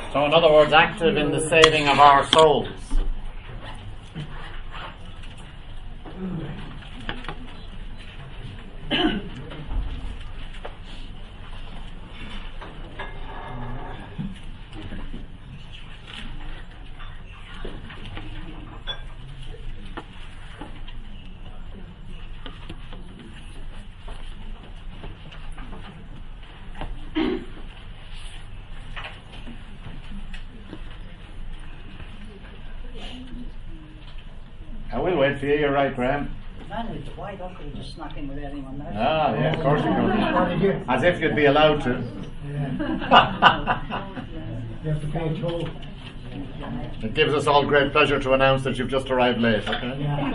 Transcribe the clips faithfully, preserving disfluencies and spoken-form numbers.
So in other words, active in the saving of our souls. I will wait for you, you're right, Graham. Man, it's wide open, you just snuck in with anyone there. Ah, yeah, of course you could. As if you'd be allowed to. You have to pay a toll. It gives us all great pleasure to announce that you've just arrived late, okay?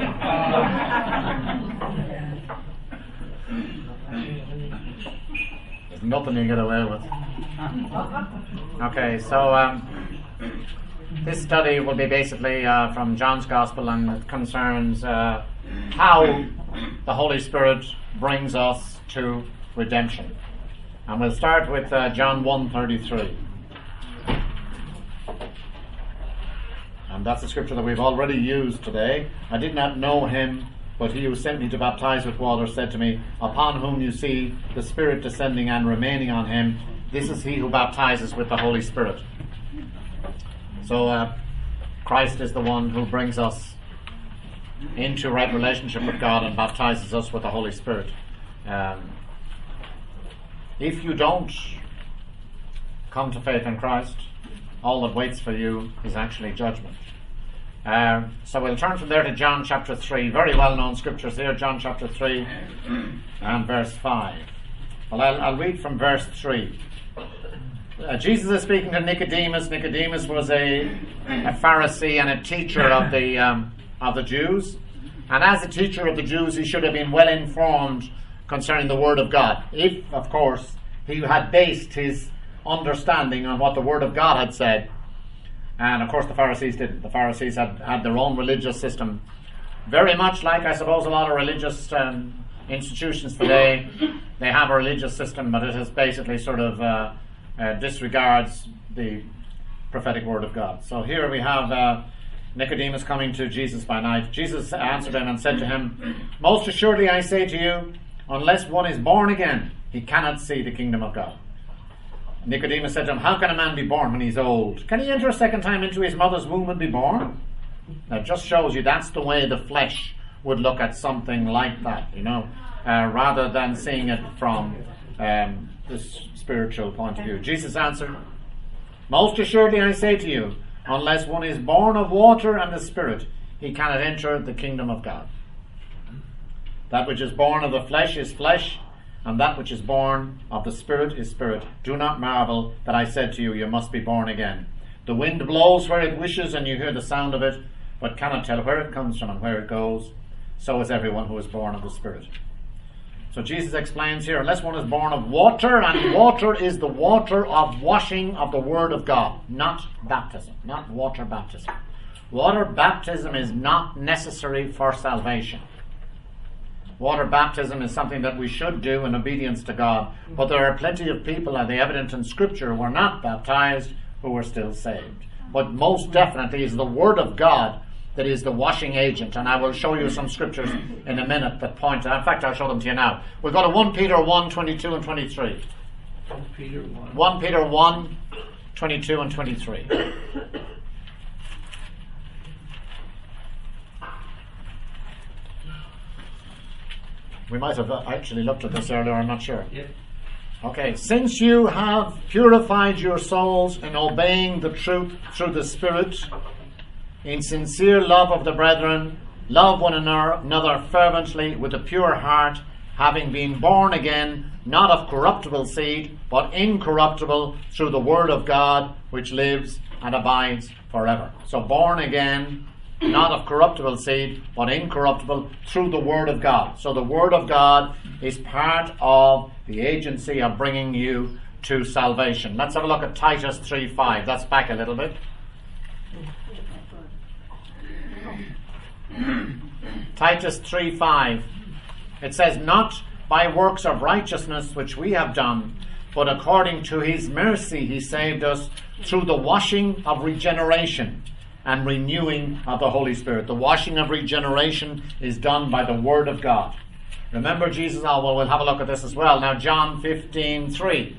There's nothing you get away with. Okay, so um, this study will be basically uh, from John's Gospel, and it concerns uh, how the Holy Spirit brings us to redemption. And we'll start with uh, John one thirty-three. And that's a scripture that we've already used today. I did not know him, but he who sent me to baptize with water said to me, upon whom you see the Spirit descending and remaining on him, this is he who baptizes with the Holy Spirit. So uh, Christ is the one who brings us into right relationship with God and baptizes us with the Holy Spirit. Um, if you don't come to faith in Christ, all that waits for you is actually judgment. Uh, so we'll turn from there to John chapter three. Very well known scriptures here. John chapter three and verse five. Well, I'll, I'll read from verse three. Uh, Jesus is speaking to Nicodemus. Nicodemus was a, a Pharisee and a teacher of the um, of the Jews. And as a teacher of the Jews, he should have been well informed concerning the Word of God. If, of course, he had based his understanding on what the Word of God had said. And of course the Pharisees didn't. The Pharisees had, had their own religious system. Very much like, I suppose, a lot of religious um, institutions today. They have a religious system, but it is basically sort of uh, uh, disregards the prophetic Word of God. So here we have uh, Nicodemus coming to Jesus by night. Jesus answered him and said to him, most assuredly I say to you, unless one is born again, he cannot see the kingdom of God. Nicodemus said to him, how can a man be born when he's old? Can he enter a second time into his mother's womb and be born? That just shows you that's the way the flesh would look at something like that, you know, uh, rather than seeing it from um, this spiritual point of view. Jesus answered, most assuredly I say to you, unless one is born of water and the Spirit, he cannot enter the kingdom of God. That which is born of the flesh is flesh, and that which is born of the Spirit is spirit. Do not marvel that I said to you, you must be born again. The wind blows where it wishes, and you hear the sound of it, but cannot tell where it comes from and where it goes. So is everyone who is born of the Spirit. So Jesus explains here, unless one is born of water, and water is the water of washing of the Word of God, not baptism, not water baptism. Water baptism is not necessary for salvation. Water baptism is something that we should do in obedience to God. But there are plenty of people, and the evidence in Scripture, who are not baptized, who are still saved. But most definitely is the Word of God that is the washing agent. And I will show you some Scriptures in a minute that point. In fact, I'll show them to you now. We'll go to First Peter one, twenty-two and twenty-three. First Peter one. First Peter one, twenty-two and twenty-three. We might have actually looked at this earlier, I'm not sure. Yep. Okay, since you have purified your souls in obeying the truth through the Spirit, in sincere love of the brethren, love one another fervently with a pure heart, having been born again, not of corruptible seed, but incorruptible, through the Word of God, which lives and abides forever. So born again, not of corruptible seed, but incorruptible, through the Word of God. So the Word of God is part of the agency of bringing you to salvation. Let's have a look at Titus three five. That's back a little bit. Titus three five. It says, not by works of righteousness which we have done, but according to his mercy he saved us through the washing of regeneration and renewing of the Holy Spirit. The washing of regeneration is done by the Word of God. Remember Jesus, oh well, we'll have a look at this as well. Now John fifteen three.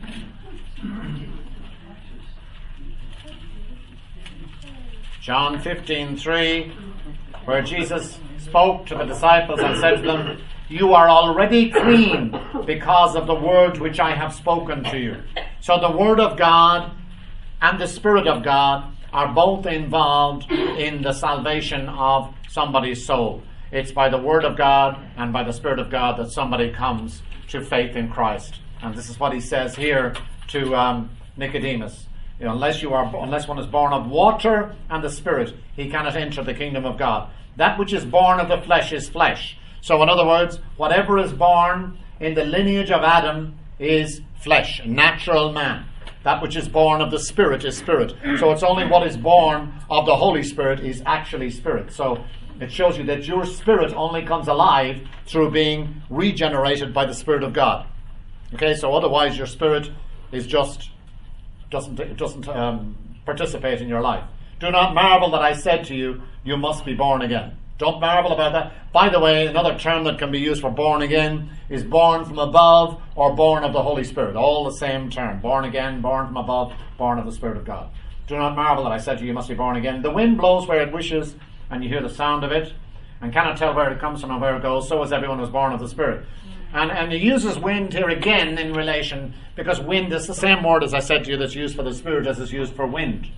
John fifteen three, where Jesus spoke to the disciples and said to them, you are already clean because of the word which I have spoken to you. So the Word of God and the Spirit of God are both involved in the salvation of somebody's soul. It's by the Word of God and by the Spirit of God that somebody comes to faith in Christ. And this is what he says here to um, Nicodemus. You know, unless you are, unless one is born of water and the Spirit, he cannot enter the kingdom of God. That which is born of the flesh is flesh. So in other words, whatever is born in the lineage of Adam is flesh, natural man. That which is born of the Spirit is spirit. So it's only what is born of the Holy Spirit is actually spirit. So it shows you that your spirit only comes alive through being regenerated by the Spirit of God. Okay, so otherwise your spirit is just doesn't it doesn't um, participate in your life. Do not marvel that I said to you, you must be born again. Don't marvel about that. By the way, another term that can be used for born again is born from above or born of the Holy Spirit. All the same term. Born again, born from above, born of the Spirit of God. Do not marvel that I said to you, you must be born again. The wind blows where it wishes, and you hear the sound of it, and cannot tell where it comes from or where it goes. So is everyone who is born of the Spirit. And, and he uses wind here again in relation, because wind is the same word, as I said to you, that's used for the Spirit as is used for wind.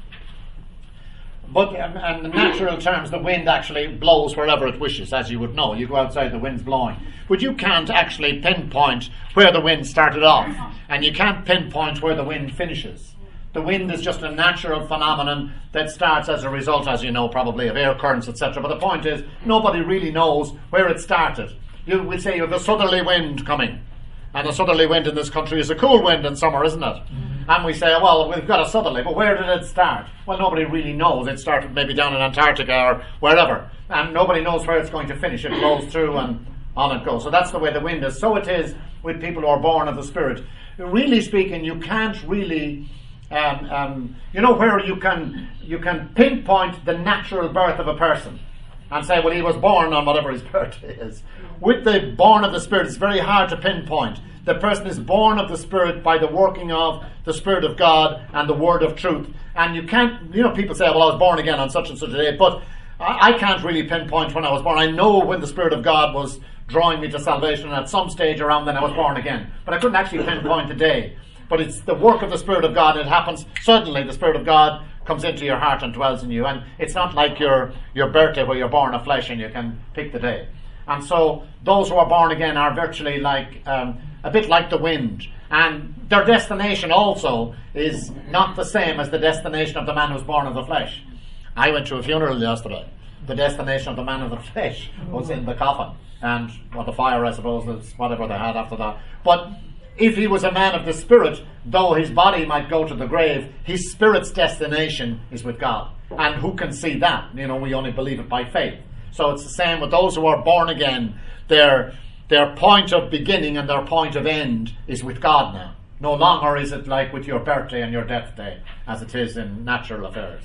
But um, in natural terms, the wind actually blows wherever it wishes, as you would know. You go outside, the wind's blowing. But you can't actually pinpoint where the wind started off, and you can't pinpoint where the wind finishes. The wind is just a natural phenomenon that starts as a result, as you know, probably, of air currents, et cetera. But the point is, nobody really knows where it started. You will say you have a southerly wind coming, and a southerly wind in this country is a cool wind in summer, isn't it? Mm-hmm. And we say, well, we've got a southerly, but where did it start? Well, nobody really knows. It started maybe down in Antarctica or wherever, and nobody knows where it's going to finish. It blows through and on it goes. So that's the way the wind is. So it is with people who are born of the Spirit. Really speaking, you can't really, um, um, you know, where you can you can pinpoint the natural birth of a person and say, well, he was born on whatever his birthday is. With the born of the Spirit, it's very hard to pinpoint. The person is born of the Spirit by the working of the Spirit of God and the Word of truth. And you can't, you know, people say, well, I was born again on such and such a day, but I, I can't really pinpoint when I was born. I know when the Spirit of God was drawing me to salvation, and at some stage around then I was born again. But I couldn't actually pinpoint the day. But it's the work of the Spirit of God. It happens suddenly. The Spirit of God comes into your heart and dwells in you. And it's not like your, your birthday where you're born of flesh and you can pick the day. And so those who are born again are virtually like um, a bit like the wind. And their destination also is not the same as the destination of the man who's born of the flesh. I went to a funeral yesterday. The destination of the man of the flesh was in the coffin. And well, the fire, I suppose, is whatever they had after that. But if he was a man of the Spirit, though his body might go to the grave, his spirit's destination is with God. And who can see that? You know, we only believe it by faith. So it's the same with those who are born again. Their, their point of beginning and their point of end is with God now. No longer is it like with your birthday and your death day, as it is in natural affairs.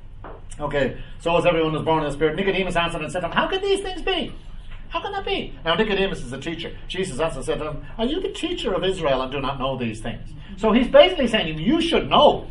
Okay, so as everyone was born in the Spirit, Nicodemus answered and said to him, how can these things be? How can that be? Now Nicodemus is a teacher. Jesus answered and said to him, are you the teacher of Israel and do not know these things? So he's basically saying, you should know.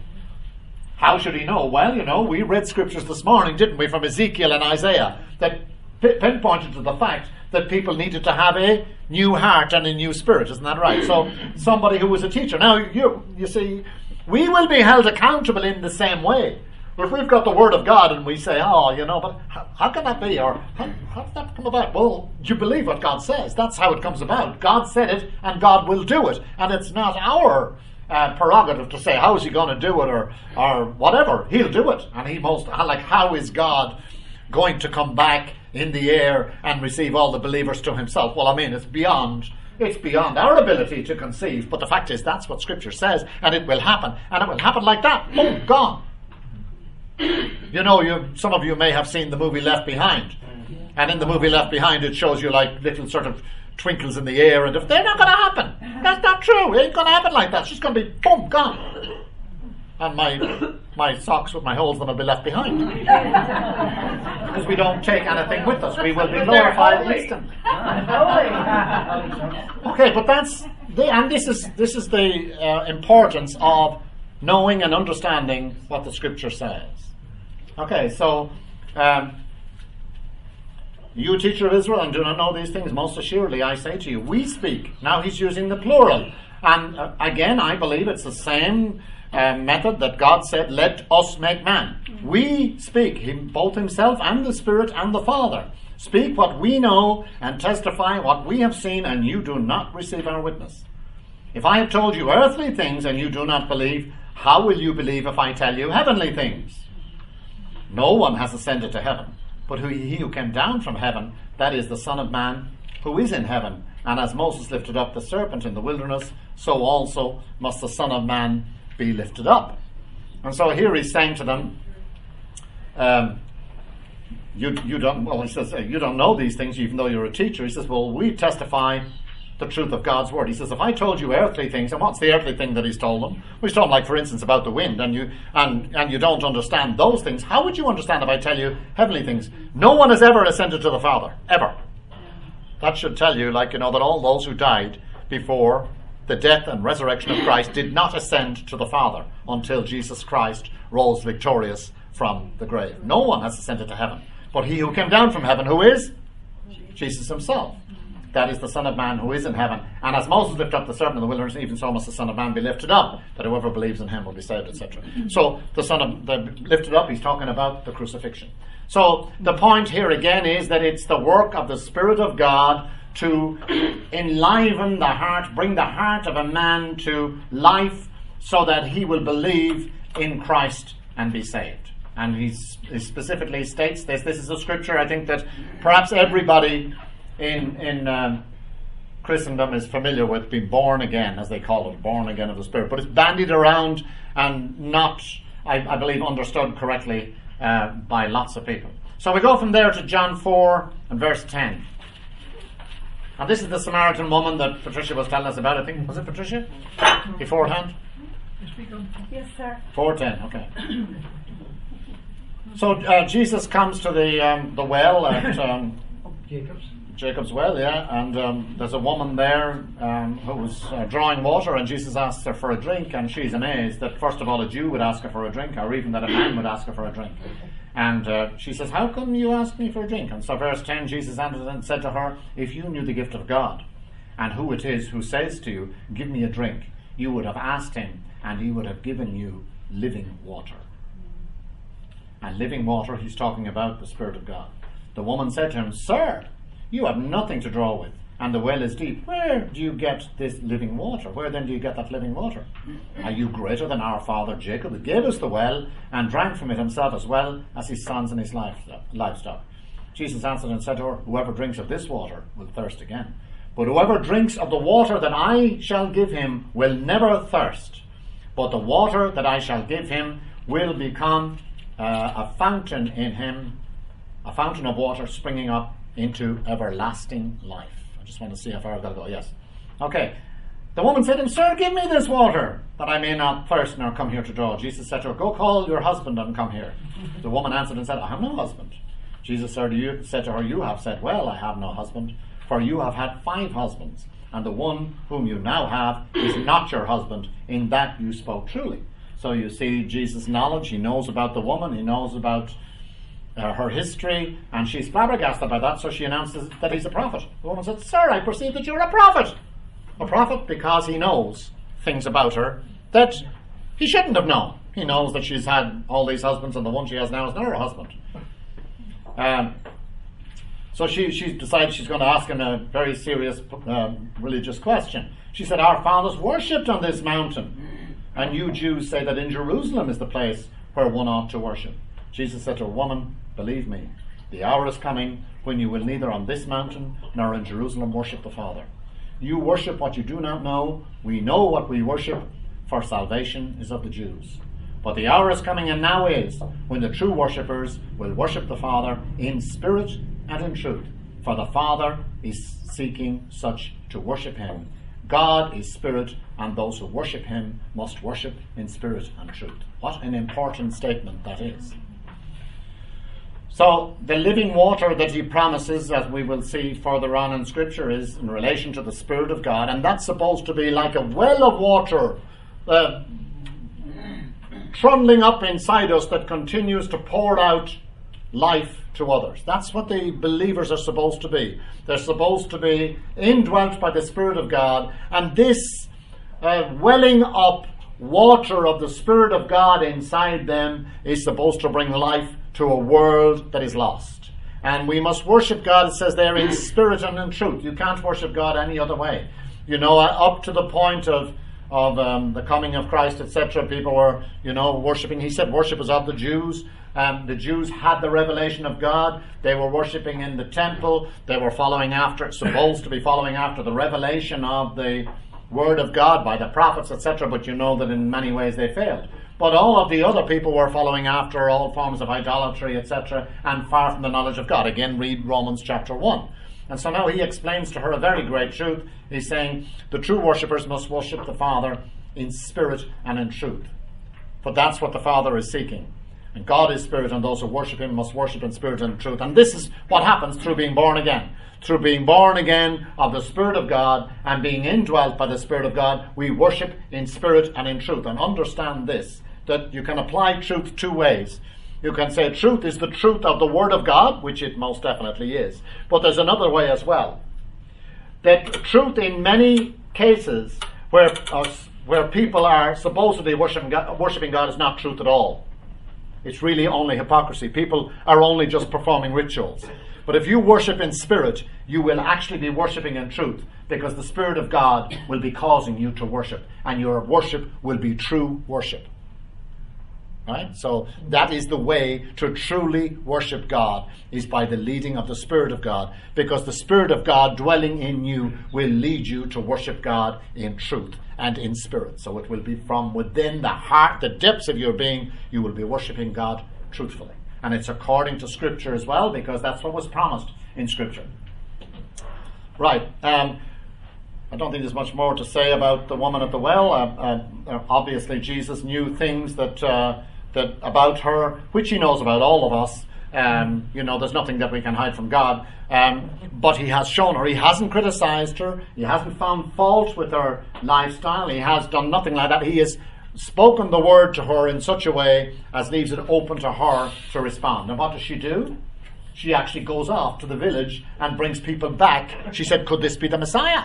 How should he know? Well, you know, we read scriptures this morning, didn't we, from Ezekiel and Isaiah, that p- pinpointed to the fact that people needed to have a new heart and a new spirit. Isn't that right? So somebody who was a teacher. Now, you, you see, we will be held accountable in the same way. If we've got the Word of God and we say, oh, you know, but how, how can that be? Or how, how did that come about? Well, you believe what God says. That's how it comes about. God said it and God will do it. And it's not our uh, prerogative to say, how is he going to do it or, or whatever. He'll do it. And he most, like, how is God going to come back in the air and receive all the believers to himself? Well, I mean, it's beyond... It's beyond our ability to conceive. But the fact is, that's what Scripture says. And it will happen. And it will happen like that. Boom, gone. You know, you, some of you may have seen the movie Left Behind. And in the movie Left Behind, it shows you like little sort of twinkles in the air, and if they're not going to happen. That's not true. It ain't going to happen like that. She's going to be, boom, gone. And my my socks with my holes in them will be left behind. Because we don't take anything with us. We will be glorified instantly. Okay, but that's, the, and this is, this is the uh, importance of knowing and understanding what the Scripture says. Okay, so, um, you teacher of Israel and do not know these things, most assuredly I say to you, we speak. Now he's using the plural. And uh, again, I believe it's the same uh, method that God said, let us make man. We speak, him, both himself and the Spirit and the Father. Speak what we know and testify what we have seen, and you do not receive our witness. If I have told you earthly things and you do not believe, how will you believe if I tell you heavenly things? No one has ascended to heaven, but who, he who came down from heaven, that is the Son of Man, who is in heaven. And as Moses lifted up the serpent in the wilderness, so also must the Son of Man be lifted up. And so here he's saying to them, um, you, you don't, well, he says, you don't know these things even though you're a teacher. He says, well, we testify the truth of God's word. He says, if I told you earthly things, and what's the earthly thing that he's told them? Well, he's told them, like, for instance, about the wind, and you and, and you don't understand those things. How would you understand if I tell you heavenly things? No one has ever ascended to the Father, ever. That should tell you, like, you know, that all those who died before the death and resurrection of Christ did not ascend to the Father until Jesus Christ rose victorious from the grave. No one has ascended to heaven, but he who came down from heaven, who is? Jesus himself. That is the Son of Man who is in heaven. And as Moses lifted up the serpent in the wilderness, even so must the Son of Man be lifted up, that whoever believes in him will be saved, et cetera. So the Son of the lifted up, he's talking about the crucifixion. So the point here again is that it's the work of the Spirit of God to enliven the heart, bring the heart of a man to life, so that he will believe in Christ and be saved. And he specifically states this. This is a scripture I think that perhaps everybody in in um, Christendom is familiar with, being born again, as they call it, born again of the Spirit. But it's bandied around and not, I, I believe, understood correctly uh, by lots of people. So we go from there to John four and verse ten. And this is the Samaritan woman that Patricia was telling us about. I think, was it Patricia? Beforehand? Yes, sir. four ten, okay. So uh, Jesus comes to the um, the well at um, Jacob's. Jacob's well, yeah, and um, there's a woman there um, who was uh, drawing water, and Jesus asks her for a drink, and she's amazed that first of all a Jew would ask her for a drink, or even that a man would ask her for a drink. And uh, she says, how come you ask me for a drink? And so verse ten, Jesus answered and said to her, if you knew the gift of God, and who it is who says to you, give me a drink, you would have asked him, and he would have given you living water. And living water, he's talking about the Spirit of God. The woman said to him, sir, you have nothing to draw with, and the well is deep. Where do you get this living water? Where then do you get that living water? Are you greater than our father Jacob, who gave us the well, and drank from it himself as well as his sons and his livestock? Jesus answered and said to her, whoever drinks of this water will thirst again. But whoever drinks of the water that I shall give him will never thirst. But the water that I shall give him will become uh, a fountain in him, a fountain of water springing up into everlasting life. I just want to see how far I've got to go. Yes. Okay. The woman said to him, sir, give me this water, that I may not thirst nor come here to draw. Jesus said to her, go call your husband and come here. The woman answered and said, I have no husband. Jesus said to her, you have said, well, I have no husband, for you have had five husbands, and the one whom you now have is not your husband. In that you spoke truly. So you see Jesus' knowledge. He knows about the woman. He knows about Uh, her history, and she's flabbergasted by that, so she announces that he's a prophet. The woman said, sir, I perceive that you're a prophet. A prophet because he knows things about her that he shouldn't have known. He knows that she's had all these husbands, and the one she has now is not her husband. Um, so she, she decides she's going to ask him a very serious um, religious question. She said, our fathers worshipped on this mountain, and you Jews say that in Jerusalem is the place where one ought to worship. Jesus said to her, woman, believe me, the hour is coming when you will neither on this mountain nor in Jerusalem worship the Father. You worship what you do not know. We know what we worship, for salvation is of the Jews. But the hour is coming, and now is, when the true worshippers will worship the Father in spirit and in truth. for the Father is seeking such to worship him. God is spirit, and those who worship him must worship in spirit and truth. What an important statement that is. So the living water that he promises, as we will see further on in Scripture, is in relation to the Spirit of God, and that's supposed to be like a well of water uh, trundling up inside us that continues to pour out life to others. That's what the believers are supposed to be. They're supposed to be indwelt by the Spirit of God, and this uh, welling up water of the Spirit of God inside them is supposed to bring life to a world that is lost. And we must worship God, it says there, in spirit and in truth. You can't worship God any other way. You know, up to the point of of um, the coming of Christ, et cetera, people were, you know, worshipping. He said worship is of the Jews. Um, the Jews had the revelation of God. They were worshipping in the temple. They were following after, supposed to be following after the revelation of the Word of God by the prophets, et cetera. But you know that in many ways they failed. But all of the other people were following after all forms of idolatry, et cetera, and far from the knowledge of God. Again, read Romans chapter one. And so now he explains to her a very great truth. He's saying the true worshippers must worship the Father in spirit and in truth. For that's what the Father is seeking. And God is spirit, and those who worship him must worship in spirit and in truth. And this is what happens through being born again. Through being born again of the Spirit of God and being indwelt by the Spirit of God, we worship in spirit and in truth. And understand this, that you can apply truth two ways. You can say truth is the truth of the Word of God, which it most definitely is. But there's another way as well. That truth in many cases where, uh, where people are supposedly worshiping God, worshiping God is not truth at all. It's really only hypocrisy. People are only just performing rituals. But if you worship in spirit, you will actually be worshipping in truth, because the Spirit of God will be causing you to worship, and your worship will be true worship. Right? So that is the way to truly worship God, is by the leading of the Spirit of God, because the Spirit of God dwelling in you will lead you to worship God in truth and in spirit. So it will be from within the heart, the depths of your being, you will be worshiping God truthfully. And it's according to Scripture as well, because that's what was promised in Scripture. Right. Um, I don't think there's much more to say about the woman at the well. Uh, uh, obviously, Jesus knew things that uh, that about her, which he knows about all of us. Um, you know, there's nothing that we can hide from God. Um, but he has shown her. He hasn't criticized her. He hasn't found fault with her lifestyle. He has done nothing like that. He has spoken the word to her in such a way as leaves it open to her to respond. And what does she do? She actually goes off to the village and brings people back. She said, could this be the Messiah?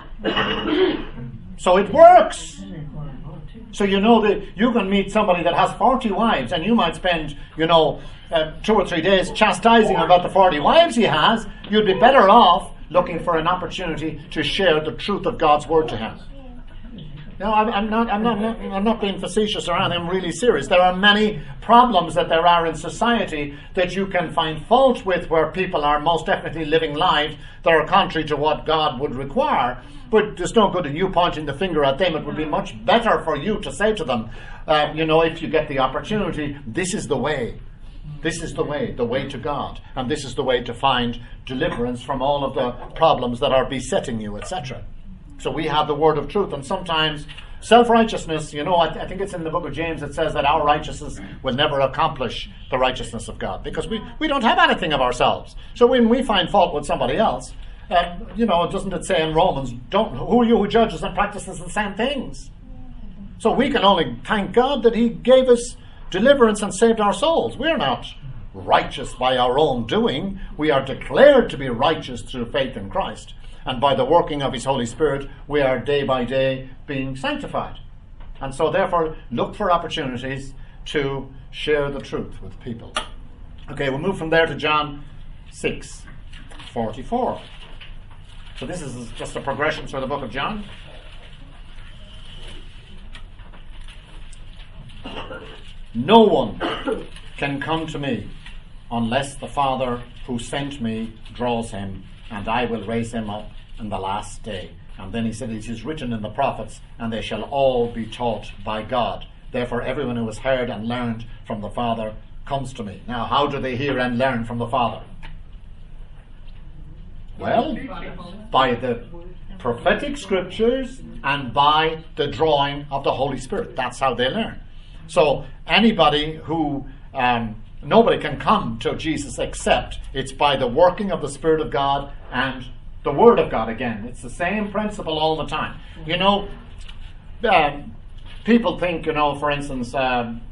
So it works. So you know that you can meet somebody that has forty wives, and you might spend, you know, uh, two or three days chastising him about the forty wives he has. You'd be better off looking for an opportunity to share the truth of God's word to him. No, I'm, I'm not. I'm not. I'm not being facetious or anything. I'm really serious. There are many problems that there are in society that you can find fault with, where people are most definitely living lives that are contrary to what God would require. But there's no good in you pointing the finger at them. It would be much better for you to say to them, uh, you know, if you get the opportunity, this is the way. This is the way, the way to God, and this is the way to find deliverance from all of the problems that are besetting you, et cetera. So we have the word of truth, and sometimes self-righteousness, you know, I, th- I think it's in the book of James, it says that our righteousness will never accomplish the righteousness of God, because we, we don't have anything of ourselves. So when we find fault with somebody else, uh, you know, doesn't it say in Romans, don't, who are you who judges and practices the same things? So we can only thank God that he gave us deliverance and saved our souls. We're not righteous by our own doing. We are declared to be righteous through faith in Christ. And by the working of his Holy Spirit, we are day by day being sanctified. And so therefore, look for opportunities to share the truth with people. Okay, we'll move from there to John six forty-four. So this is just a progression through the book of John. No one can come to me unless the Father who sent me draws him, and I will raise him up in the last day. And then he said, it is written in the prophets, and they shall all be taught by God. Therefore everyone who has heard and learned from the Father comes to me. Now, how do they hear and learn from the Father? Well, by the prophetic scriptures and by the drawing of the Holy Spirit. That's how they learn. So anybody who, um, nobody can come to Jesus except it's by the working of the Spirit of God and the Word of God again. It's the same principle all the time. You know, um, people think, you know, for instance, um,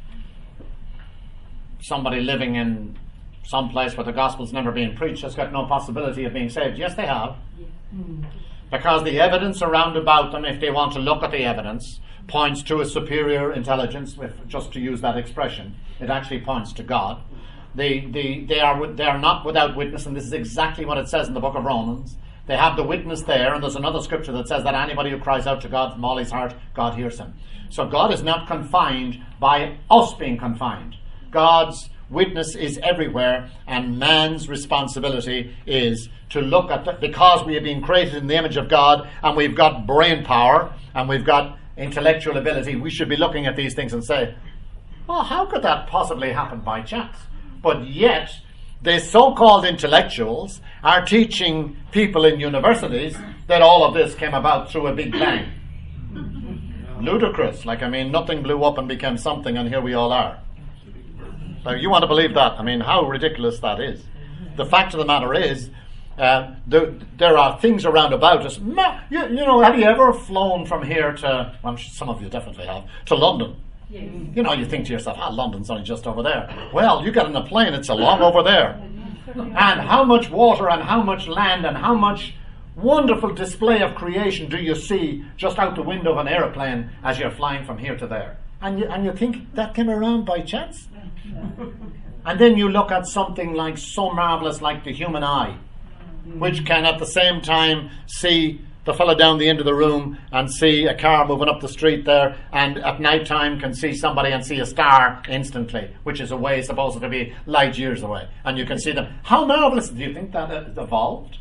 somebody living in some place where the gospel's never been preached has got no possibility of being saved. Yes, they have. Because the evidence around about them, if they want to look at the evidence, points to a superior intelligence, if, just to use that expression. It actually points to God. They, they, they, are, they are not without witness, and this is exactly what it says in the book of Romans. They have the witness there, and there's another scripture that says that anybody who cries out to God from all his heart, God hears him. So God is not confined by us being confined. God's witness is everywhere, and man's responsibility is to look at, the, because we have been created in the image of God, and we've got brain power, and we've got intellectual ability, we should be looking at these things and say, well, how could that possibly happen by chance? But yet, the so-called intellectuals are teaching people in universities that all of this came about through a big bang. Ludicrous. Like, I mean, nothing blew up and became something, and here we all are. Now, you want to believe that? I mean, how ridiculous that is. The fact of the matter is, uh, there, there are things around about us. You, you know, have you ever flown from here to, I'm sure some of you definitely have, to London? Yes. You know, you think to yourself, ah, London's only just over there. Well, you get in a plane, it's along over there. And how much water and how much land and how much wonderful display of creation do you see just out the window of an aeroplane as you're flying from here to there? And you, and you think that came around by chance? And then you look at something like so marvelous like the human eye, which can at the same time see the fellow down the end of the room and see a car moving up the street there, and at night time can see somebody and see a star instantly, which is away, supposed to be light years away, and you can see them. How marvelous! Do you think that it evolved?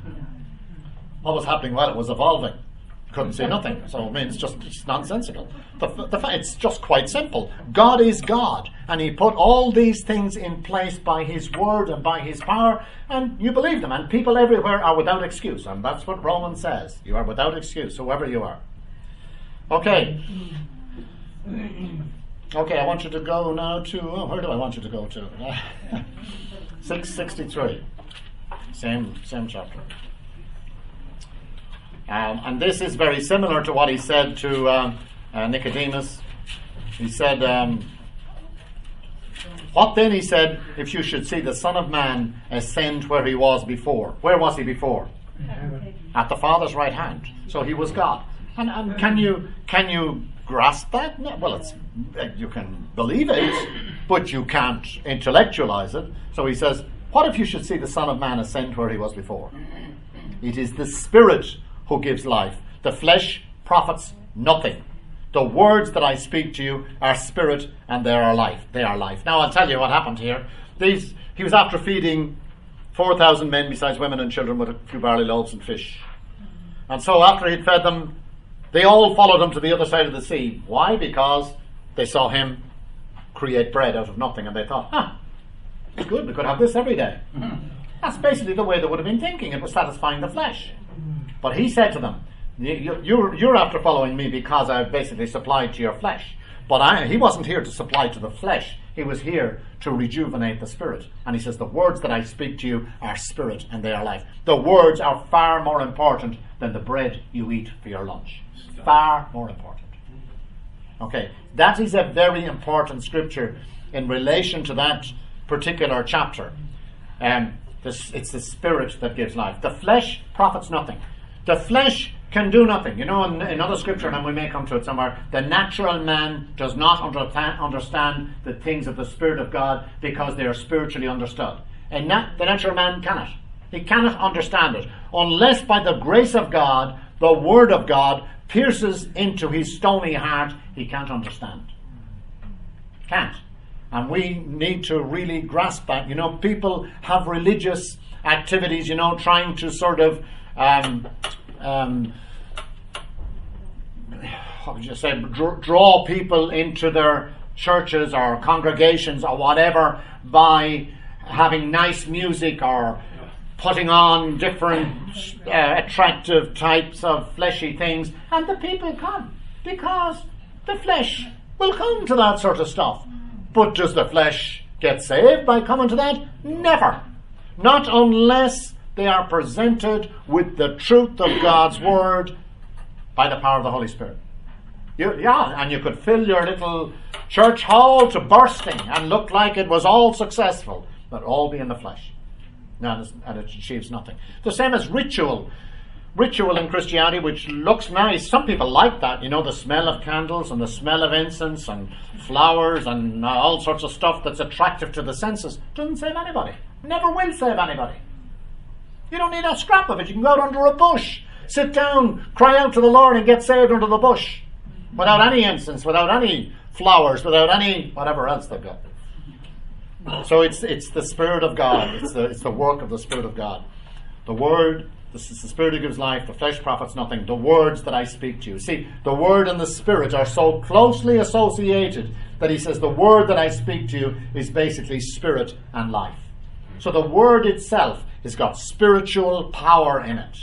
What was happening while it was evolving? Couldn't see nothing. So I mean, it's just it's nonsensical. The, the, it's just quite simple. God is God, and He put all these things in place by His word and by His power, and you believe them. And people everywhere are without excuse, and that's what Romans says. You are without excuse, whoever you are. Okay. Okay, I want you to go now to. Oh, where do I want you to go to? six sixty-three. Same same chapter. Um, and this is very similar to what he said to um, uh, Nicodemus. He said, um, what then, he said, if you should see the Son of Man ascend where he was before? Where was he before? At the Father's right hand. So he was God. And, and can you can you grasp that? No, well, it's you can believe it, but you can't intellectualize it. So he says, what if you should see the Son of Man ascend where he was before? It is the Spirit who gives life. The flesh profits nothing. The words that I speak to you are spirit and they are life. They are life. Now I'll tell you what happened here. These he was after feeding four thousand men besides women and children with a few barley loaves and fish. And so after he'd fed them, they all followed him to the other side of the sea. Why? Because they saw him create bread out of nothing, and they thought, huh, it's good, we could have this every day. Mm-hmm. That's basically the way they would have been thinking. It was satisfying the flesh. But he said to them, you, you're, you're after following me because I've basically supplied to your flesh. But I, he wasn't here to supply to the flesh. He was here to rejuvenate the spirit. And he says, the words that I speak to you are spirit and they are life. The words are far more important than the bread you eat for your lunch. Far more important. Okay, that is a very important scripture in relation to that particular chapter. Um, this, it's the spirit that gives life. The flesh profits nothing. The flesh can do nothing. You know, in another scripture, and we may come to it somewhere, the natural man does not understand the things of the Spirit of God because they are spiritually understood. And nat- the natural man cannot. He cannot understand it unless by the grace of God, the Word of God pierces into his stony heart. He can't understand. Can't. And we need to really grasp that. You know, people have religious activities, you know, trying to sort of Um, um, what would you say, draw, draw people into their churches or congregations or whatever by having nice music or putting on different uh, attractive types of fleshy things, and the people come because the flesh will come to that sort of stuff. But does the flesh get saved by coming to that? Never. Not unless they are presented with the truth of God's Word by the power of the Holy Spirit. You, yeah, and you could fill your little church hall to bursting and look like it was all successful, but all be in the flesh. And it achieves nothing. The same as ritual. Ritual in Christianity, which looks nice. Some people like that, you know, the smell of candles and the smell of incense and flowers and uh, all sorts of stuff that's attractive to the senses. Doesn't save anybody. Never will save anybody. You don't need a scrap of it. You can go out under a bush, sit down, cry out to the Lord and get saved under the bush. Without any incense, without any flowers, without any whatever else they've got. So it's it's the Spirit of God. It's the it's the work of the Spirit of God. The Word, this is the Spirit who gives life. The flesh profits nothing. The words that I speak to you. See, the Word and the Spirit are so closely associated that he says the word that I speak to you is basically spirit and life. So the Word itself has got spiritual power in it.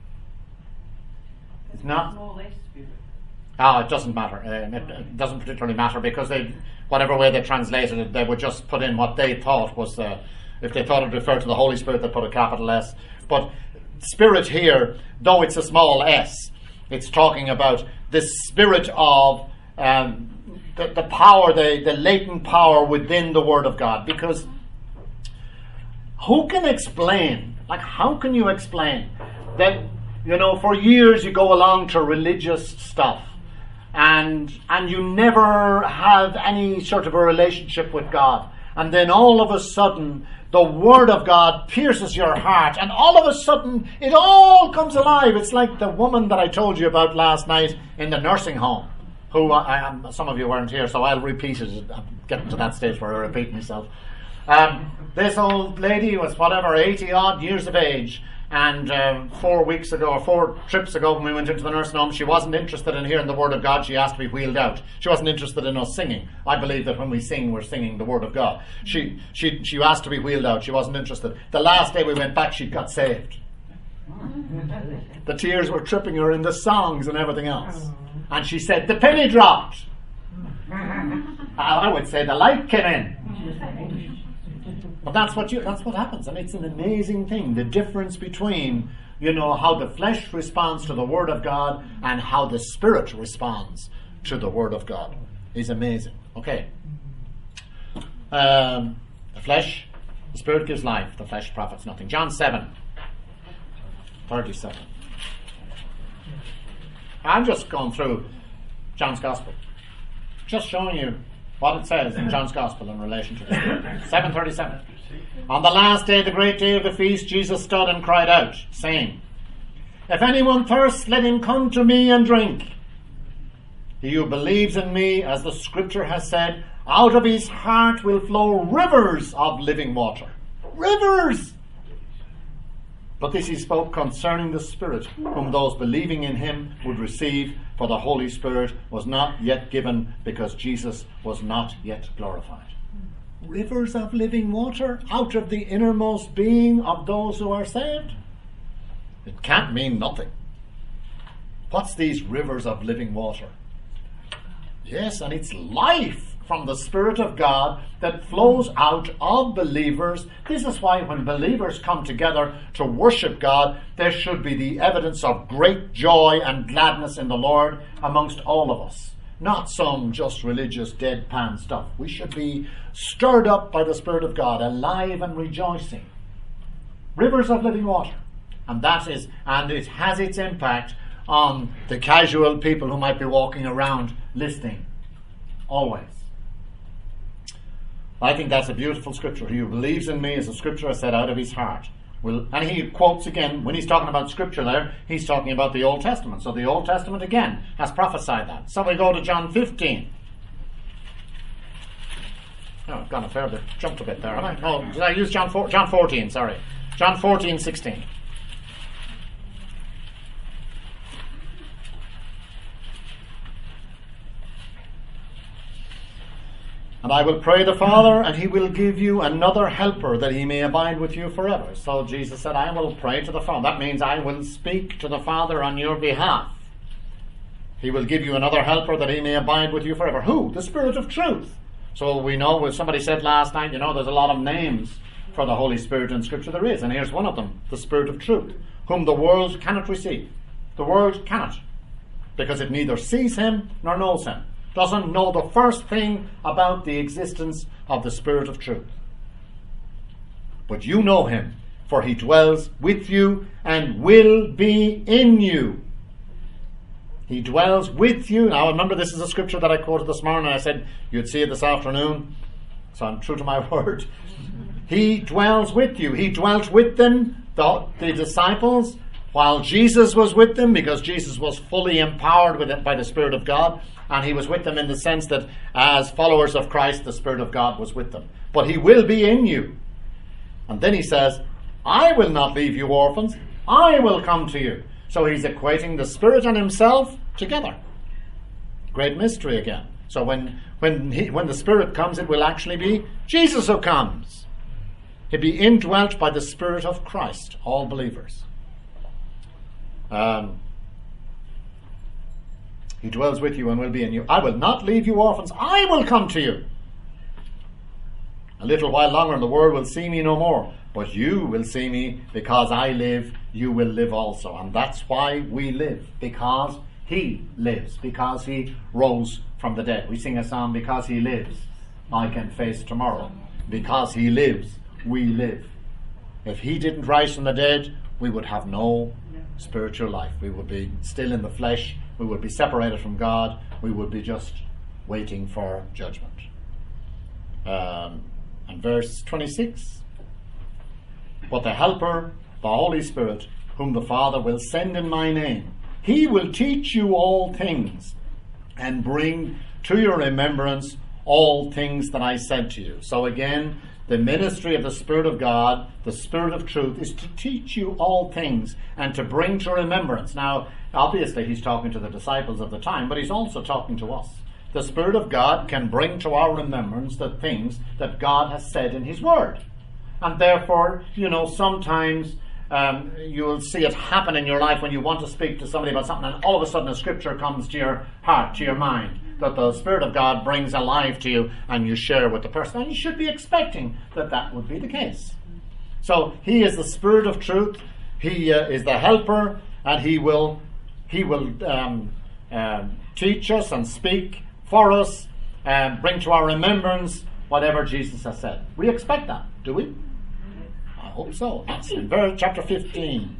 It's not. Ah, it doesn't matter. Um, it, it doesn't particularly matter because they, whatever way they translated it, they would just put in what they thought was the. If they thought it referred to the Holy Spirit, they put a capital S. But Spirit here, though it's a small s, it's talking about this spirit of um, the, the power, the, the latent power within the Word of God. Because who can explain? Like, how can you explain that? You know, for years you go along to religious stuff. And and you never have any sort of a relationship with God. And then all of a sudden, the Word of God pierces your heart. And all of a sudden, it all comes alive. It's like the woman that I told you about last night in the nursing home. Who, I, I, some of you weren't here, so I'll repeat it. I'm getting to that stage where I repeat myself. Um, this old lady was whatever, eighty-odd years of age. And um, four weeks ago, or four trips ago, when we went into the nursing home, she wasn't interested in hearing the Word of God. She asked to be wheeled out. She wasn't interested in us singing. I believe that when we sing, we're singing the Word of God. She she she asked to be wheeled out. She wasn't interested. The last day we went back, she got saved. The tears were tripping her in the songs and everything else. And she said, the penny dropped. I would say the light came in. But that's what you, that's what happens, and it's an amazing thing. The difference between, you know, how the flesh responds to the Word of God and how the Spirit responds to the Word of God is amazing. Okay. Um, the flesh, the Spirit gives life. The flesh profits nothing. John seven, thirty-seven. I'm just going through John's Gospel, just showing you what it says in John's Gospel in relation to the Spirit. seven thirty-seven. On the last day, the great day of the feast, Jesus stood and cried out, saying, if anyone thirsts, let him come to me and drink. He who believes in me, as the Scripture has said, out of his heart will flow rivers of living water. Rivers! But this he spoke concerning the Spirit, whom those believing in him would receive, for the Holy Spirit was not yet given, because Jesus was not yet glorified. Rivers of living water out of the innermost being of those who are saved? It can't mean nothing. What's these rivers of living water? Yes, and it's life from the Spirit of God that flows out of believers. This is why when believers come together to worship God, there should be the evidence of great joy and gladness in the Lord amongst all of us. Not some just religious deadpan stuff. We should be stirred up by the Spirit of God, alive and rejoicing. Rivers of living water. And that is, and it has its impact on the casual people who might be walking around listening. Always. I think that's a beautiful scripture. He who believes in me, as the Scripture has said, out of his heart. Will, and he quotes again, when he's talking about Scripture there, he's talking about the Old Testament. So the Old Testament again has prophesied that. So we go to John fifteen. Oh, I've gone a fair bit, jumped a bit there, haven't I? Oh, did I use John, four, John fourteen, sorry. John fourteen, sixteen. And I will pray the Father, and he will give you another helper, that he may abide with you forever. So Jesus said, I will pray to the Father. That means I will speak to the Father on your behalf. He will give you another helper, that he may abide with you forever. Who? The Spirit of truth. So we know, as somebody said last night, you know, there's a lot of names for the Holy Spirit in Scripture. There is, and here's one of them, the Spirit of truth, whom the world cannot receive. The world cannot, because it neither sees him nor knows him. Doesn't know the first thing about the existence of the Spirit of truth. But you know him, for he dwells with you and will be in you. He dwells with you. Now remember, this is a scripture that I quoted this morning. I said you'd see it this afternoon. So I'm true to my word. He dwells with you. He dwelt with them, the, the disciples, while Jesus was with them, because Jesus was fully empowered with it by the Spirit of God. And he was with them in the sense that as followers of Christ, the Spirit of God was with them. But he will be in you. And then he says, I will not leave you orphans. I will come to you. So he's equating the Spirit and himself together. Great mystery again. So when when he, when the Spirit comes, it will actually be Jesus who comes. He'll be indwelt by the Spirit of Christ, all believers. Um, he dwells with you and will be in you. I will not leave you orphans. I will come to you. A little while longer and the world will see me no more. But you will see me, because I live, you will live also. And that's why we live. Because he lives. Because he rose from the dead. We sing a song, because he lives, I can face tomorrow. Because he lives, we live. If he didn't rise from the dead, we would have no spiritual life. We would be still in the flesh. We would be separated from God. We would be just waiting for judgment. Um, and verse twenty-six. But the Helper, the Holy Spirit, whom the Father will send in my name, he will teach you all things and bring to your remembrance all things that I said to you. So again, the ministry of the Spirit of God, the Spirit of truth, is to teach you all things and to bring to remembrance. Now, obviously he's talking to the disciples of the time, but he's also talking to us. The Spirit of God can bring to our remembrance the things that God has said in his Word. And therefore, you know, sometimes um, you'll see it happen in your life when you want to speak to somebody about something, and all of a sudden a scripture comes to your heart, to your mind, that the Spirit of God brings alive to you, and you share with the person. And you should be expecting that that would be the case. So he is the Spirit of truth. He uh, is the helper, and he will he will um, uh, teach us and speak for us and bring to our remembrance whatever Jesus has said. We expect that, do we? I hope so. That's in verse chapter fifteen.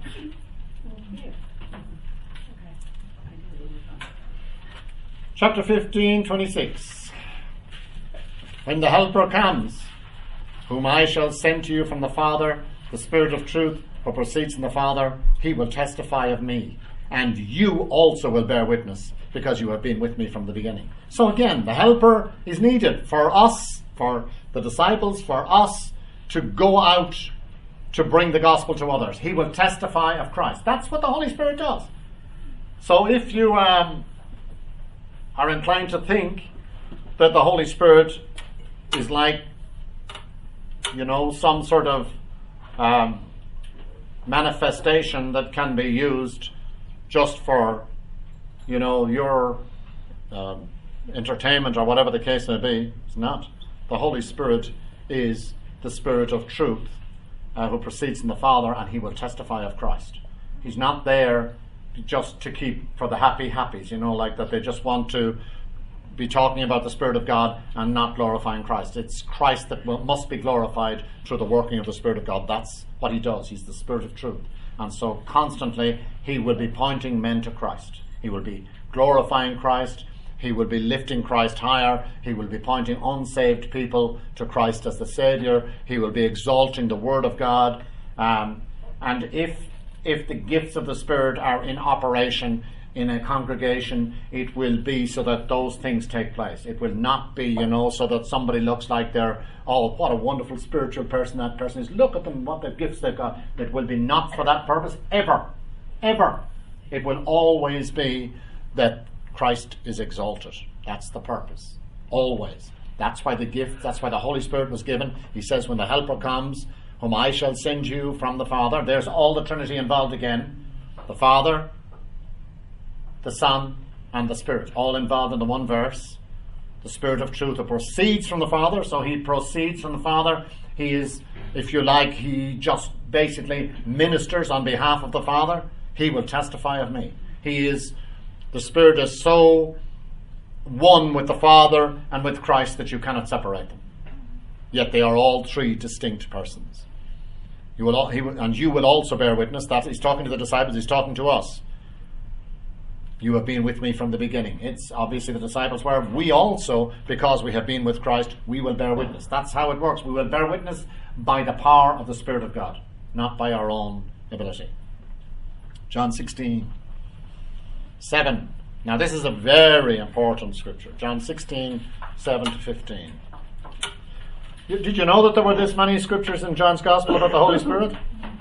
Chapter fifteen, twenty-six. When the Helper comes, whom I shall send to you from the Father, the Spirit of truth, who proceeds from the Father, he will testify of me. And you also will bear witness, because you have been with me from the beginning. So again, the Helper is needed for us, for the disciples, for us to go out to bring the gospel to others. He will testify of Christ. That's what the Holy Spirit does. So if you um, are inclined to think that the Holy Spirit is like, you know, some sort of um, manifestation that can be used just for, you know, your um, entertainment or whatever the case may be, it's not. The Holy Spirit is the Spirit of truth uh, who proceeds from the Father, and he will testify of Christ. He's not there just to keep for the happy happies, you know, like that they just want to be talking about the Spirit of God and not glorifying Christ. It's Christ that will, must be glorified through the working of the Spirit of God. That's what he does. He's the Spirit of truth. And so constantly he will be pointing men to Christ. He will be glorifying Christ. He will be lifting Christ higher. He will be pointing unsaved people to Christ as the Saviour. He will be exalting the Word of God. Um, and if if the gifts of the Spirit are in operation in a congregation, it will be so that those things take place. It will not be, you know, so that somebody looks like they're, oh, what a wonderful spiritual person that person is. Look at them, what the gifts they've got. It will be not for that purpose, ever. Ever. It will always be that Christ is exalted. That's the purpose. Always. That's why the gift, that's why the Holy Spirit was given. He says, when the Helper comes, whom I shall send you from the Father. There's all the Trinity involved again. The Father, the Son, and the Spirit, all involved in the one verse. The Spirit of truth who proceeds from the Father, so he proceeds from the Father. He is, if you like, he just basically ministers on behalf of the Father. He will testify of me. He is, the Spirit is so one with the Father and with Christ that you cannot separate them. Yet they are all three distinct persons. You will, he will, and you will also bear witness that he's talking to the disciples, he's talking to us. You have been with me from the beginning. It's obviously the disciples were. We also, because we have been with Christ, we will bear witness. That's how it works. We will bear witness by the power of the Spirit of God, not by our own ability. John sixteen, seven. Now this is a very important scripture. John sixteen, seven to fifteen. Did you know that there were this many scriptures in John's Gospel about the Holy Spirit?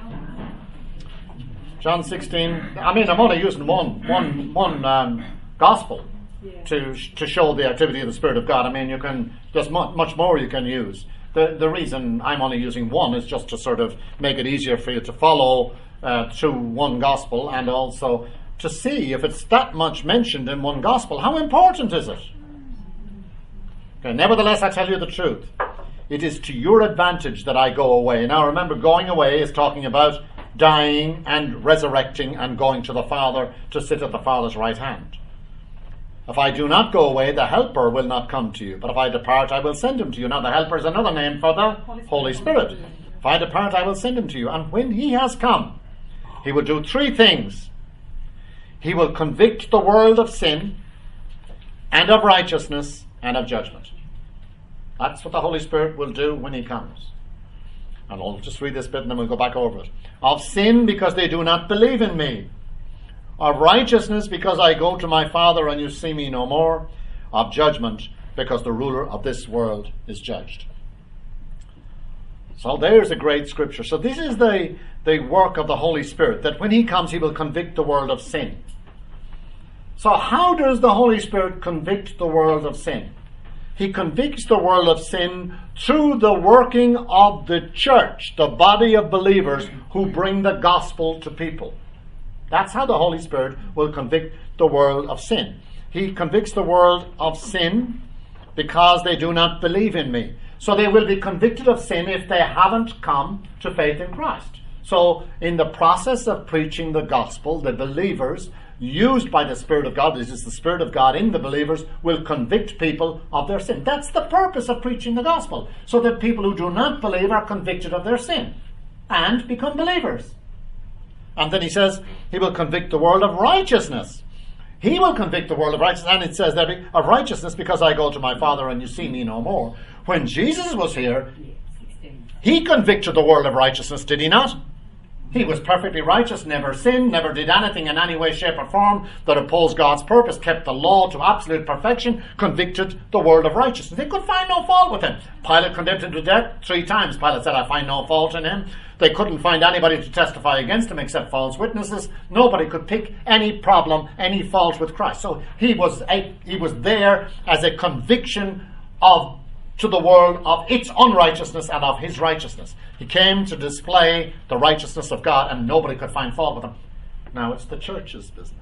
John sixteen. I mean, I'm only using one, one, one um, Gospel to to show the activity of the Spirit of God. I mean, you can. There's much, much more you can use. The the reason I'm only using one is just to sort of make it easier for you to follow uh, through one Gospel, and also to see if it's that much mentioned in one Gospel. How important is it? Okay. Nevertheless, I tell you the truth. It is to your advantage that I go away. Now remember, going away is talking about dying and resurrecting and going to the Father to sit at the Father's right hand. If I do not go away, the Helper will not come to you. But if I depart, I will send him to you. Now the Helper is another name for the Holy Spirit. Holy Spirit. If I depart, I will send him to you. And when he has come, he will do three things. He will convict the world of sin and of righteousness and of judgment. That's what the Holy Spirit will do when he comes. And I'll just read this bit and then we'll go back over it. Of sin, because they do not believe in me. Of righteousness, because I go to my Father and you see me no more. Of judgment, because the ruler of this world is judged. So there's a great scripture. So this is the, the work of the Holy Spirit, that when he comes, he will convict the world of sin. So how does the Holy Spirit convict the world of sin? He convicts the world of sin through the working of the church, the body of believers who bring the gospel to people. That's how the Holy Spirit will convict the world of sin. He convicts the world of sin because they do not believe in me. So they will be convicted of sin if they haven't come to faith in Christ. So in the process of preaching the gospel, the believers used by the Spirit of God, this is the Spirit of God in the believers, will convict people of their sin. That's the purpose of preaching the gospel, so that people who do not believe are convicted of their sin and become believers. And then he says he will convict the world of righteousness. He will convict the world of righteousness, and it says there, of righteousness, because I go to my Father and you see me no more. When Jesus was here, he convicted the world of righteousness, did he not? He was perfectly righteous, never sinned, never did anything in any way, shape or form that opposed God's purpose, kept the law to absolute perfection, convicted the world of righteousness. They could find no fault with him. Pilate condemned him to death three times. Pilate said, I find no fault in him. They couldn't find anybody to testify against him except false witnesses. Nobody could pick any problem, any fault with Christ. So he was a, he was there as a conviction of to the world of its unrighteousness and of his righteousness. He came to display the righteousness of God, and nobody could find fault with him. Now it's the church's business.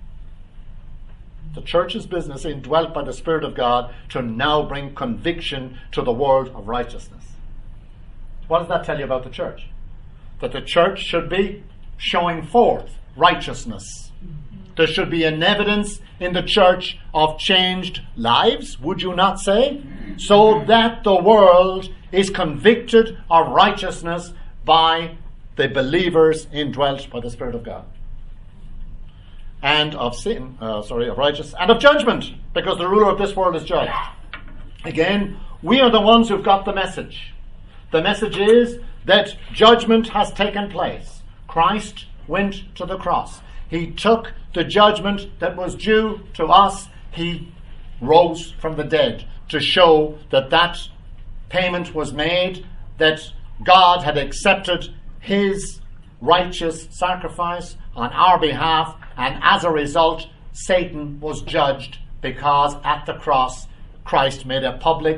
The church's business, indwelt by the Spirit of God, to now bring conviction to the world of righteousness. What does that tell you about the church? That the church should be showing forth righteousness. There should be an evidence in the church of changed lives, would you not say? So that the world is convicted of righteousness by the believers indwelt by the Spirit of God. And of sin, uh, sorry, of righteousness, and of judgment, because the ruler of this world is judged. Again, we are the ones who've got the message. The message is that judgment has taken place. Christ went to the cross. He took the judgment that was due to us. He rose from the dead to show that that payment was made, that God had accepted his righteous sacrifice on our behalf, and as a result, Satan was judged, because at the cross, Christ made a public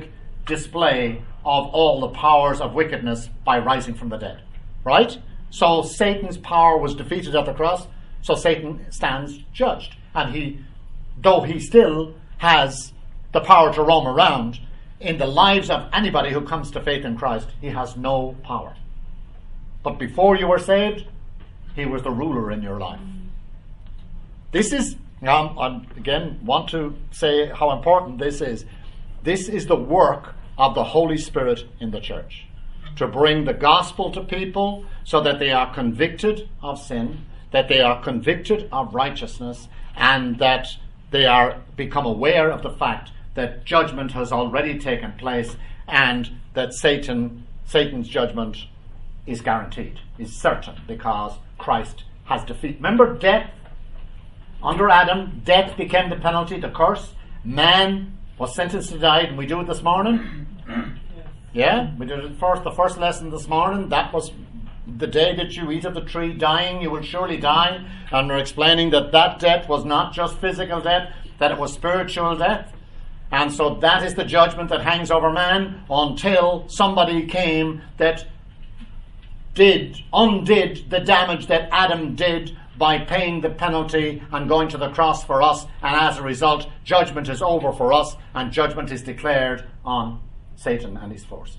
display of all the powers of wickedness by rising from the dead. Right? So Satan's power was defeated at the cross, so Satan stands judged. And he, though he still has the power to roam around, in the lives of anybody who comes to faith in Christ, he has no power. But before you were saved, he was the ruler in your life. This is, um, I again want to say how important this is. This is the work of the Holy Spirit in the church. To bring the gospel to people so that they are convicted of sin, that they are convicted of righteousness, and that they are become aware of the fact that judgment has already taken place and that Satan, Satan's judgment is guaranteed, is certain, because Christ has defeated. Remember, death, under Adam, death became the penalty, the curse. Man was sentenced to die, and we do it this morning. Yeah, we did it first, the first lesson this morning. That was the day that you eat of the tree, dying, you will surely die. And we're explaining that that death was not just physical death, that it was spiritual death. And so that is the judgment that hangs over man until somebody came that did, undid the damage that Adam did by paying the penalty and going to the cross for us. And as a result, judgment is over for us, and judgment is declared on Satan and his forces.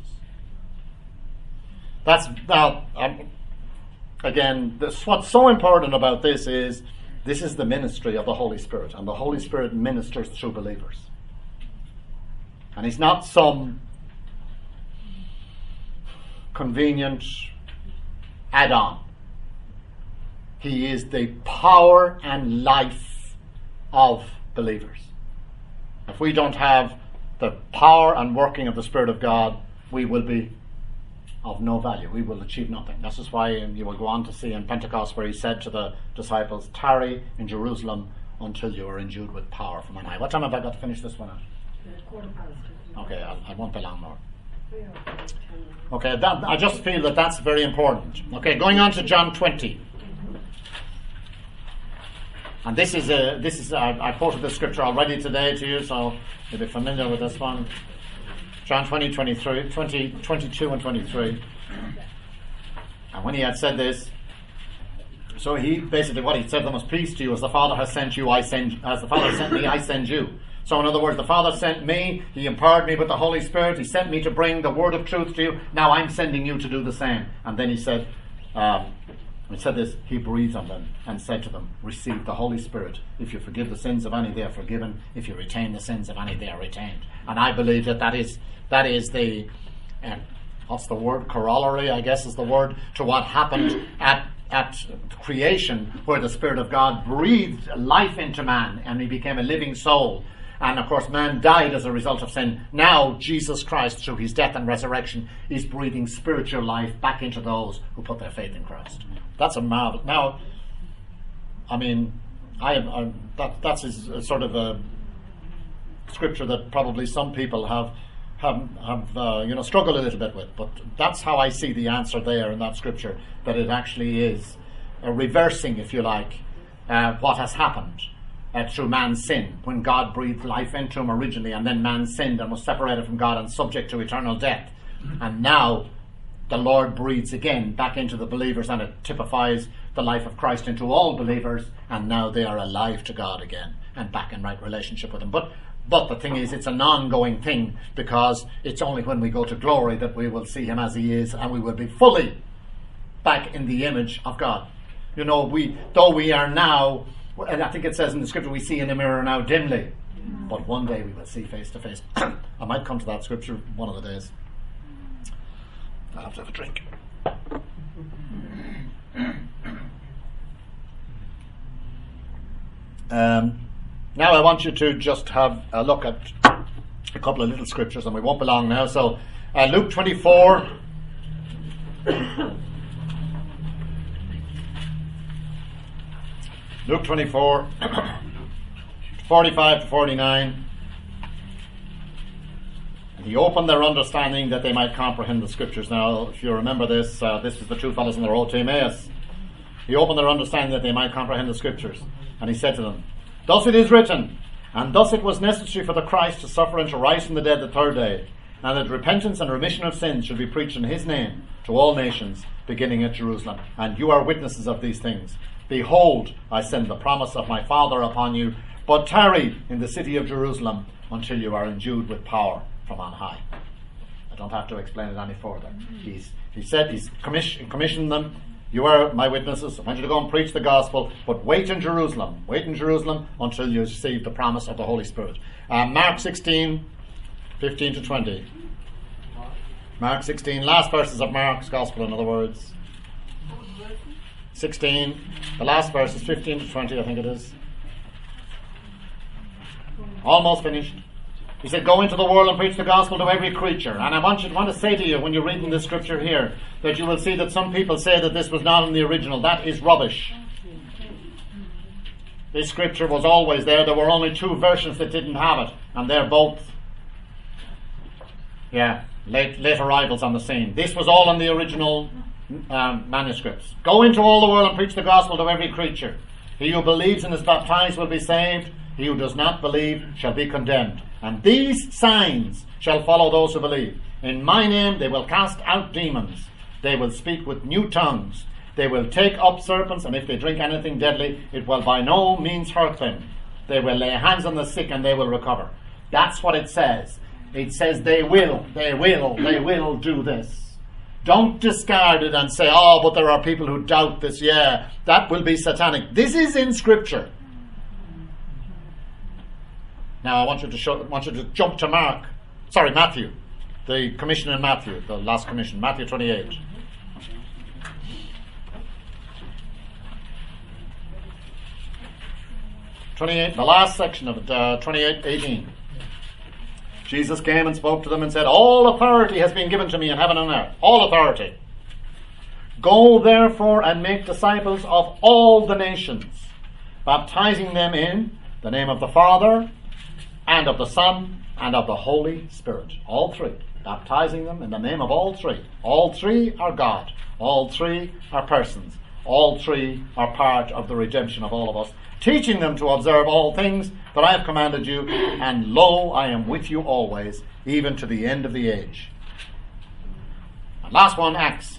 That's now, um, again, this, what's so important about this is this is the ministry of the Holy Spirit, and the Holy Spirit ministers through believers. And he's not some convenient add-on. He is the power and life of believers. If we don't have the power and working of the Spirit of God, we will be of no value. We will achieve nothing. This is why you will go on to see in Pentecost where he said to the disciples, tarry in Jerusalem until you are endued with power from on high. What time have I got to finish this one out? Okay, I, I won't be long more. Okay, that, I just feel that that's very important. Okay, going on to John twenty. And this is a, this is a, I quoted the scripture already today to you, so you'll be familiar with this one. John twenty, twenty-three, twenty, twenty-two and twenty-three. And when he had said this, so he basically what he said to them was, peace to you, as the Father has sent you, I send, as the Father sent me, I send you. So in other words, the Father sent me, he empowered me with the Holy Spirit, he sent me to bring the word of truth to you, now I'm sending you to do the same. And then he said, um, he said this, he breathed on them and said to them, receive the Holy Spirit. If you forgive the sins of any, they are forgiven. If you retain the sins of any, they are retained. And I believe that that is, that is the, uh, what's the word, corollary, I guess is the word, to what happened at at creation, where the Spirit of God breathed life into man and he became a living soul. And of course man died as a result of sin. Now Jesus Christ, through his death and resurrection, is breathing spiritual life back into those who put their faith in Christ. That's a marvel. Now, I mean, I, I that that's a, sort of a scripture that probably some people have have, have uh, you know, struggled a little bit with, but that's how I see the answer there in that scripture, that it actually is a reversing, if you like, uh, what has happened uh, through man's sin, when God breathed life into him originally, and then man sinned and was separated from God and subject to eternal death. And now the Lord breathes again back into the believers, and it typifies the life of Christ into all believers, and now they are alive to God again and back in right relationship with him. But But the thing is, it's an ongoing thing, because it's only when we go to glory that we will see him as he is, and we will be fully back in the image of God. You know, we though we are now, and I think it says in the scripture, we see in the mirror now dimly, but one day we will see face to face. I might come to that scripture one of the days. I'll have to have a drink. Um... Now I want you to just have a look at a couple of little scriptures, and we won't be long now. So uh, Luke twenty-four. Luke twenty-four, forty-five to forty-nine. And he opened their understanding that they might comprehend the scriptures. Now, if you remember this, uh, this is the two fellows on the road to Emmaus. He opened their understanding that they might comprehend the scriptures. And he said to them, thus it is written, and thus it was necessary for the Christ to suffer and to rise from the dead the third day, and that repentance and remission of sins should be preached in his name to all nations, beginning at Jerusalem. And you are witnesses of these things. Behold, I send the promise of my Father upon you, but tarry in the city of Jerusalem until you are endued with power from on high. I don't have to explain it any further. He's, he said he's commission, commissioned them. You are my witnesses. I want you to go and preach the gospel, but wait in Jerusalem. Wait in Jerusalem until you receive the promise of the Holy Spirit. Uh, Mark sixteen, fifteen to twenty. Mark sixteen, last verses of Mark's gospel, in other words. sixteen, the last verses, fifteen to twenty, I think it is. Almost finished. He said, go into the world and preach the gospel to every creature. And I want, you, want to say to you, when you're reading this scripture here, that you will see that some people say that this was not in the original. That is rubbish. This scripture was always there. There were only two versions that didn't have it. And they're both, yeah, late, late arrivals on the scene. This was all in the original um, manuscripts. Go into all the world and preach the gospel to every creature. He who believes and is baptized will be saved. He who does not believe shall be condemned. And these signs shall follow those who believe. In my name they will cast out demons. They will speak with new tongues. They will take up serpents, and if they drink anything deadly, it will by no means hurt them. They will lay hands on the sick and they will recover. That's what it says. It says they will, they will, they will do this. Don't discard it and say, oh, but there are people who doubt this. Yeah, that will be satanic. This is in Scripture. Now I want you to show, want you to jump to Mark, sorry, Matthew, the commission in Matthew, the last commission, Matthew twenty-eight. twenty-eight, the last section of it, uh, twenty-eight eighteen. Jesus came and spoke to them and said, all authority has been given to me in heaven and earth. All authority. Go therefore and make disciples of all the nations, baptizing them in the name of the Father, and of the Son, and of the Holy Spirit. All three. Baptizing them in the name of all three. All three are God. All three are persons. All three are part of the redemption of all of us. Teaching them to observe all things that I have commanded you, and lo, I am with you always, even to the end of the age. And last one, Acts.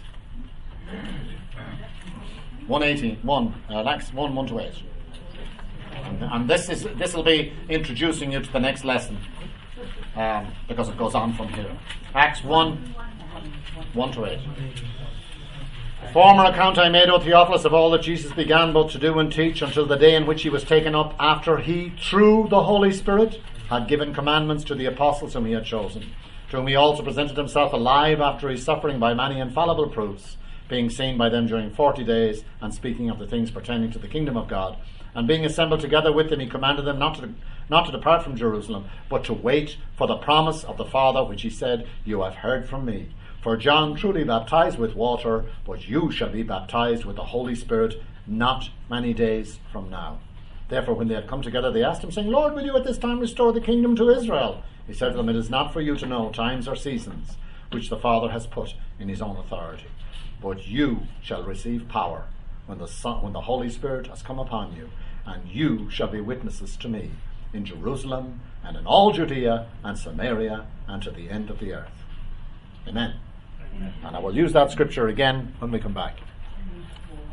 one eighteen. one, uh, Acts one, one to eight. And, and this is this will be introducing you to the next lesson, um, because it goes on from here. Acts one, one to eight. The former account I made, O Theophilus, of all that Jesus began both to do and teach until the day in which he was taken up, after he, through the Holy Spirit, had given commandments to the apostles whom he had chosen, to whom he also presented himself alive after his suffering by many infallible proofs, being seen by them during forty days, and speaking of the things pertaining to the kingdom of God. And being assembled together with them, he commanded them not to, not to depart from Jerusalem, but to wait for the promise of the Father, which he said, you have heard from me. For John truly baptized with water, but you shall be baptized with the Holy Spirit not many days from now. Therefore, when they had come together, they asked him, saying, Lord, will you at this time restore the kingdom to Israel? He said to them, it is not for you to know times or seasons, which the Father has put in his own authority. But you shall receive power when the Son, when the Holy Spirit has come upon you, and you shall be witnesses to me in Jerusalem and in all Judea and Samaria and to the end of the earth. Amen. Amen. And I will use that scripture again when we come back.